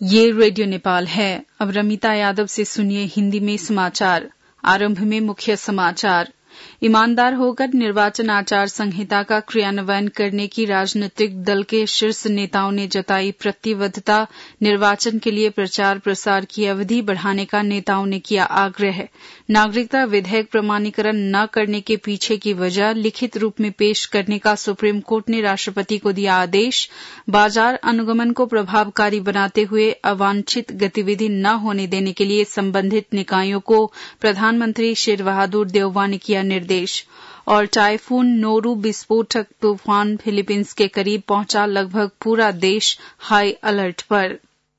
ये रेडियो नेपाल है। अब रमिता यादव से सुनिए हिंदी में समाचार। आरंभ में मुख्य समाचार। ईमानदार होकर निर्वाचन आचार संहिता का क्रियान्वयन करने की राजनीतिक दल के शीर्ष नेताओं ने जताई प्रतिबद्धता। निर्वाचन के लिए प्रचार प्रसार की अवधि बढ़ाने का नेताओं ने किया आग्रह। नागरिकता विधेयक प्रमाणीकरण न करने के पीछे की वजह लिखित रूप में पेश करने का सुप्रीम कोर्ट ने राष्ट्रपति को दिया आदेश। बाजार अनुगमन को प्रभावकारी बनाते हुए अवांछित गतिविधि न होने देने के लिए संबंधित निकायों को प्रधानमंत्री शेर बहादुर देउवा ने किया निर्देश। और टाइफून नोरू विस्फोटक तूफान फिलीपींस के करीब पहुंचा, लगभग पूरा देश हाई अलर्ट पर।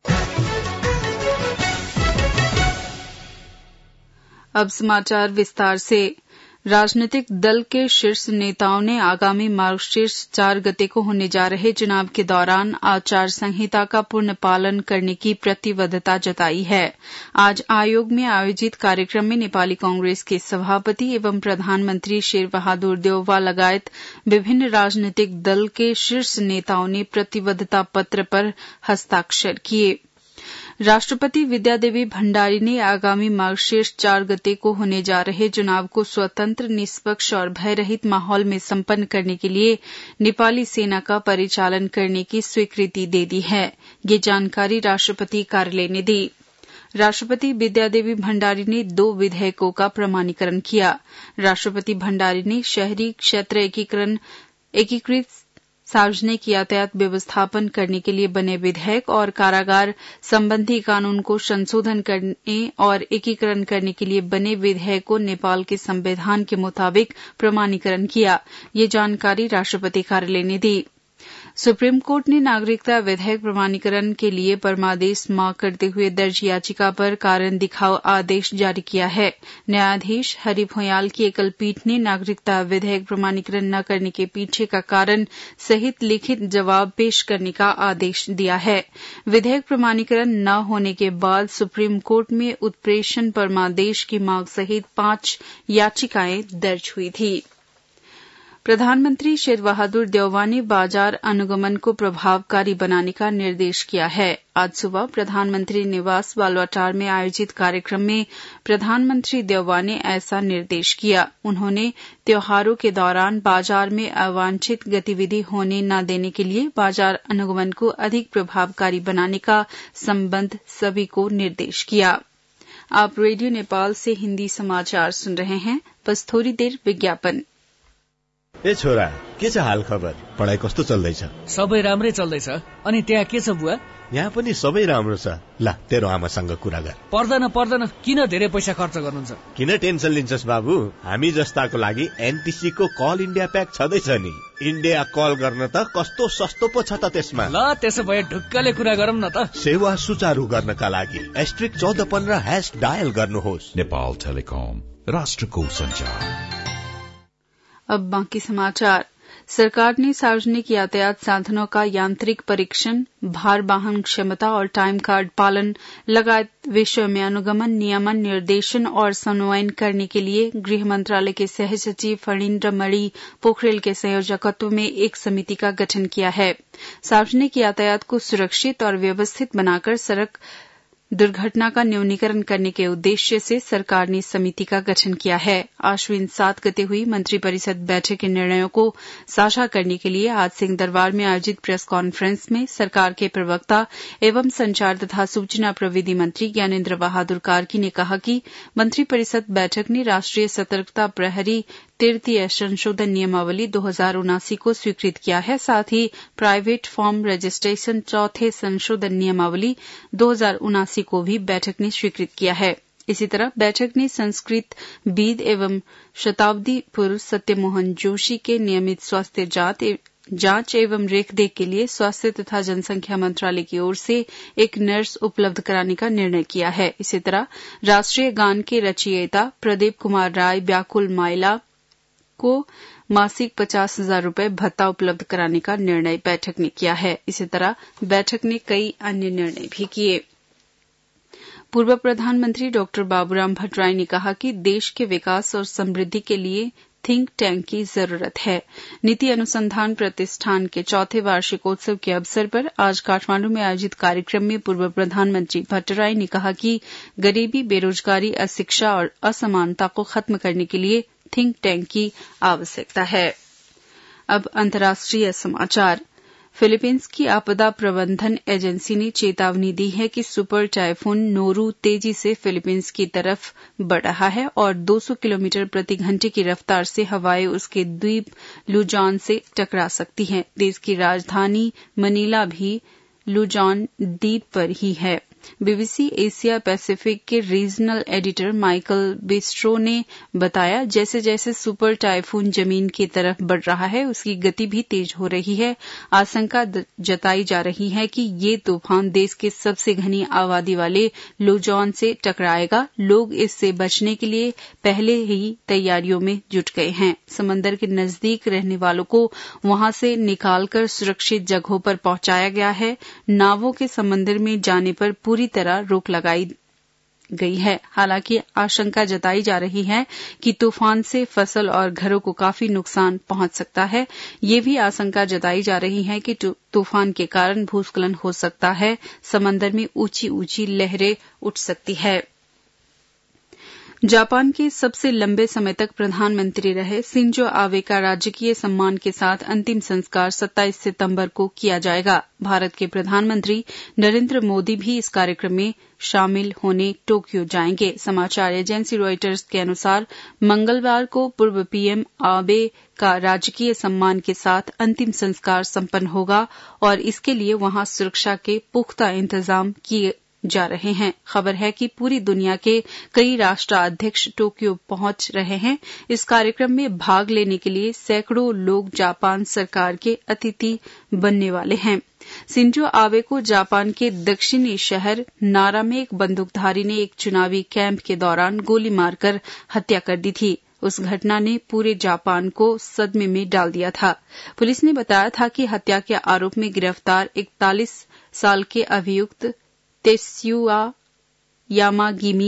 अब समाचार विस्तार से। राजनीतिक दल के शीर्ष नेताओं ने आगामी मार्गशीर्ष 4 गते को होने जा रहे चुनाव के दौरान आचार संहिता का पूर्ण पालन करने की प्रतिबद्धता जताई है। आज आयोग में आयोजित कार्यक्रम में नेपाली कांग्रेस के सभापति एवं प्रधानमंत्री शेर बहादुर देउवा लगायत विभिन्न राजनीतिक दल के शीर्ष नेताओं ने प्रतिबद्धता पत्र पर हस्ताक्षर किए। राष्ट्रपति विद्यादेवी भण्डारी ने आगामी मार्गशीर्ष 4 गते को होने जा रहे चुनाव को स्वतंत्र, निष्पक्ष और भयरहित माहौल में संपन्न करने के लिए नेपाली सेना का परिचालन करने की स्वीकृति दे दी है। ये जानकारी राष्ट्रपति कार्यालय ने दी। राष्ट्रपति विद्यादेवी भण्डारी ने 2 विधेयकों का प्रमाणीकरण किया। राष्ट्रपति भण्डारी ने शहरी क्षेत्र एकीकृत सार्वजनिक यातायात व्यवस्थापन करने के लिए बने विधेयक और कारागार संबंधी कानून को संशोधन करने और एकीकरण करने के लिए बने विधेयक को नेपाल के संविधान के मुताबिक प्रमाणीकरण किया। ये जानकारी राष्ट्रपति कार्यालय ने दी। सुप्रीम कोर्ट ने नागरिकता विधेयक प्रमाणीकरण के लिए परमादेश मांग करते हुए दर्ज याचिका पर कारण दिखाओ आदेश जारी किया है। न्यायाधीश हरि भोयाल की एकल पीठ ने नागरिकता विधेयक प्रमाणीकरण न करने के पीछे का कारण सहित लिखित जवाब पेश करने का आदेश दिया है। विधेयक प्रमाणीकरण न होने के बाद सुप्रीम कोर्ट में उत्प्रेषण परमादेश की मांग सहित 5 याचिकाएं दर्ज हुई थी। प्रधानमंत्री शेर बहादुर देउवा ने बाजार अनुगमन को प्रभावकारी बनाने का निर्देश किया है। आज सुबह प्रधानमंत्री निवास बालुवाटार में आयोजित कार्यक्रम में प्रधानमंत्री देउवा ने ऐसा निर्देश किया। उन्होंने त्योहारों के दौरान बाजार में अवांछित गतिविधि होने न देने के लिए बाजार अनुगमन को अधिक प्रभावकारी बनाने का संबंध सभी को निर्देश किया। आप रेडियो नेपाल से हिन्दी समाचार सुन रहे हैं। बस थोड़ी देर विज्ञापन। ए छोरा, के छ हाल खबर? पढाइ कस्तो चल्दैछ? सबै राम्रै चल्दैछ। अनि त्यहाँ के छ बुवा? यहाँ पनि सबै राम्रो छ। ल, तेरो आमासँग कुरा गर। पर्दैन, किन धेरै पैसा खर्च गर्नुहुन्छ? किन टेन्सन लिन्छस् बाबु? हामी जस्ताको लागि एनटीसी को कल इन्डिया प्याक छँदैछ नि। इन्डिया कल गर्न त कस्तो सस्तो पो छ त त्यसमा। ल, त्यसो भए ढुक्कले कुरा गरौँ न त। सेवा सुचारू गर्नका लागि *1415# डायल गर्नुहोस्। नेपाल टेलिकम, राष्ट्रको संचार। अब बाकी समाचार। सरकार ने सार्वजनिक यातायात साधनों का यांत्रिक परीक्षण, भार वाहन क्षमता और टाइम कार्ड पालन लगातार विषय में अनुगमन, नियमन, निर्देशन और समन्वयन करने के लिए गृह मंत्रालय के सह सचिव फणीन्द्र मणि पोखरेल के संयोजकत्व में एक समिति का गठन किया है। सार्वजनिक यातायात को सुरक्षित और व्यवस्थित बनाकर सड़क दुर्घटना का न्यूनीकरण करने के उद्देश्य से सरकार ने समिति का गठन किया है। आश्विन 7 गते हुई मंत्रिपरिषद बैठक के निर्णयों को साझा करने के लिए आज सिंहदरबार में आयोजित प्रेस कॉन्फ्रेंस में सरकार के प्रवक्ता एवं संचार तथा सूचना प्रविधि मंत्री ज्ञानेन्द्र बहादुर कार्की ने कहा कि मंत्रिपरिषद बैठक ने राष्ट्रीय सतर्कता प्रहरी तृतीय संशोधन नियमावली 2079 को स्वीकृत किया है। साथ ही प्राइवेट फॉर्म रजिस्ट्रेशन चौथे संशोधन नियमावली 2079 को भी बैठक ने स्वीकृत किया है। इसी तरह बैठक ने संस्कृत विद एवं शताब्दी पूर्व सत्यमोहन जोशी के नियमित स्वास्थ्य जांच एवं रेखदेख के लिए स्वास्थ्य तथा जनसंख्या मंत्रालय की ओर से एक नर्स उपलब्ध कराने का निर्णय किया है। इसी तरह राष्ट्रीय गान के रचयिता प्रदीप कुमार राय व्याकुल माइला को मासिक 50,000 रूपये भत्ता उपलब्ध कराने का निर्णय बैठक ने किया है। इसी तरह बैठक ने कई अन्य निर्णय भी किए। पूर्व प्रधानमंत्री डॉ बाबूराम भट्टराई ने कहा कि देश के विकास और समृद्धि के लिए थिंक टैंक की जरूरत है। नीति अनुसंधान प्रतिष्ठान के चौथे वार्षिकोत्सव के अवसर पर आज काठमांडू में आयोजित कार्यक्रम में पूर्व प्रधानमंत्री भट्टराई ने कहा कि गरीबी, बेरोजगारी, अशिक्षा और असमानता को खत्म करने के लिए थिंक टैंक की आवश्यकता है। अब अंतर्राष्ट्रीय समाचार। फिलीपींस की आपदा प्रबंधन एजेंसी ने चेतावनी दी है कि सुपर टाइफून नोरू तेजी से फिलीपींस की तरफ बढ़ रहा है और 200 किलोमीटर प्रति घंटे की रफ्तार से हवाएं उसके द्वीप लुजॉन से टकरा सकती हैं। देश की राजधानी मनीला भी लुजॉन द्वीप पर ही है। बीबीसी एशिया पैसिफिक के रीजनल एडिटर माइकल बिस्ट्रो ने बताया, जैसे जैसे सुपर टाइफून जमीन की तरफ बढ़ रहा है उसकी गति भी तेज हो रही है। आशंका जताई जा रही है कि ये तूफान देश के सबसे घनी आबादी वाले लुजॉन से टकराएगा। लोग इससे बचने के लिए पहले ही तैयारियों में जुट गए हैं। समंदर के नजदीक रहने वालों को वहां से निकालकर सुरक्षित जगहों पर पहुंचाया गया है। नावों के समंदर में जाने पर पूरी तरह रोक लगाई गई है। हालांकि आशंका जताई जा रही है कि तूफान से फसल और घरों को काफी नुकसान पहुंच सकता है। ये भी आशंका जताई जा रही है कि तूफान के कारण भूस्खलन हो सकता है। समंदर में ऊंची ऊंची लहरें उठ सकती है। जापान के सबसे लंबे समय तक प्रधानमंत्री रहे शिंजो आबे का राजकीय सम्मान के साथ अंतिम संस्कार 27 सितंबर को किया जाएगा। भारत के प्रधानमंत्री नरेंद्र मोदी भी इस कार्यक्रम में शामिल होने टोक्यो जाएंगे। समाचार एजेंसी रॉयटर्स के अनुसार मंगलवार को पूर्व पीएम आबे का राजकीय सम्मान के साथ अंतिम संस्कार संपन्न होगा और इसके लिए वहां सुरक्षा के पुख्ता इंतजाम किए जा रहे हैं। खबर है कि पूरी दुनिया के कई राष्ट्राध्यक्ष टोक्यो पहुंच रहे हैं। इस कार्यक्रम में भाग लेने के लिए सैकड़ों लोग जापान सरकार के अतिथि बनने वाले हैं। शिंजो आबे को जापान के दक्षिणी शहर नारा में एक बंदूकधारी ने एक चुनावी कैंप के दौरान गोली मारकर हत्या कर दी थी। उस घटना ने पूरे जापान को सदमे में डाल दिया था। पुलिस ने बताया था कि हत्या के आरोप में गिरफ्तार 41 साल के अभियुक्त तेत्सुया यामागिमी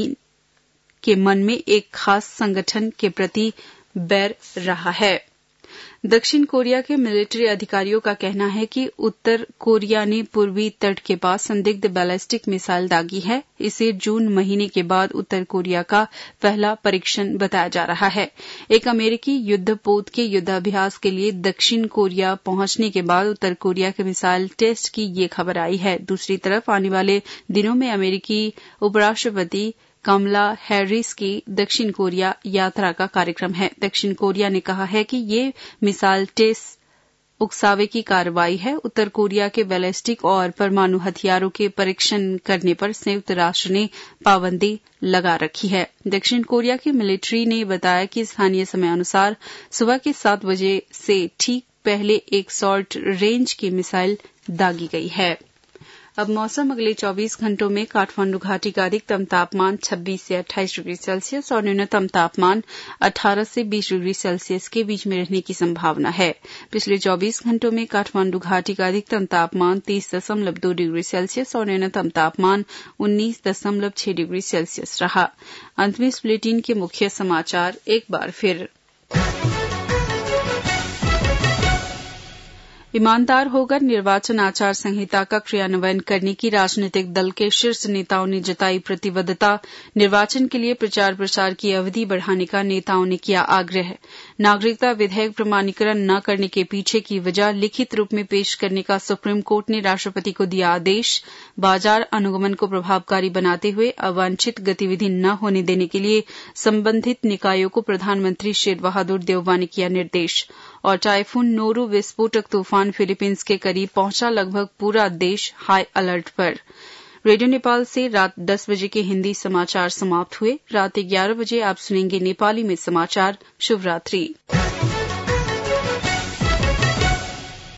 के मन में एक खास संगठन के प्रति बैर रहा है। दक्षिण कोरिया के मिलिट्री अधिकारियों का कहना है कि उत्तर कोरिया ने पूर्वी तट के पास संदिग्ध बैलिस्टिक मिसाइल दागी है। इसे जून महीने के बाद उत्तर कोरिया का पहला परीक्षण बताया जा रहा है। एक अमेरिकी युद्धपोत के युद्धाभ्यास के लिए दक्षिण कोरिया पहुंचने के बाद उत्तर कोरिया के मिसाइल टेस्ट की ये खबर आई है। दूसरी तरफ आने वाले दिनों में अमेरिकी उपराष्ट्रपति कमला हैरिस की दक्षिण कोरिया यात्रा का कार्यक्रम है। दक्षिण कोरिया ने कहा है कि ये मिसाइल टेस्ट उकसावे की कार्रवाई है। उत्तर कोरिया के बैलिस्टिक और परमाणु हथियारों के परीक्षण करने पर संयुक्त राष्ट्र ने पाबंदी लगा रखी है। दक्षिण कोरिया की मिलिट्री ने बताया कि स्थानीय समय अनुसार सुबह के 7 बजे से ठीक पहले एक शॉर्ट रेंज की मिसाइल दागी गई है। अब मौसम। अगले 24 घंटों में काठमांडू घाटी का अधिकतम तापमान 26 से 28 डिग्री सेल्सियस और न्यूनतम तापमान 18 से 20 डिग्री सेल्सियस के बीच में रहने की संभावना है। पिछले 24 घंटों में काठमांडू घाटी का अधिकतम तापमान 30.2 डिग्री सेल्सियस और न्यूनतम तापमान 19.6 डिग्री सेल्सियस रहा। अंत में इस बुलेटिन के मुख्य समाचार एक बार फिर। ईमानदार होकर निर्वाचन आचार संहिता का क्रियान्वयन करने की राजनीतिक दल के शीर्ष नेताओं ने जताई प्रतिबद्धता। निर्वाचन के लिए प्रचार प्रसार की अवधि बढ़ाने का नेताओं ने किया आग्रह। नागरिकता विधेयक प्रमाणीकरण न करने के पीछे की वजह लिखित रूप में पेश करने का सुप्रीम कोर्ट ने राष्ट्रपति को दिया आदेश। बाजार अनुगमन को प्रभावकारी बनाते हुए अवांछित गतिविधि न होने देने के लिए संबंधित निकायों को प्रधानमंत्री शेर बहादुर देवबा ने किया निर्देश। और टाइफून नोरू विस्फोटक तूफान फिलीपींस के करीब पहुंचा, लगभग पूरा देश हाई अलर्ट पर। रेडियो नेपाल से रात 10 बजे के हिंदी समाचार समाप्त हुए। रात 11 बजे आप सुनेंगे नेपाली में समाचार। शुभ रात्रि।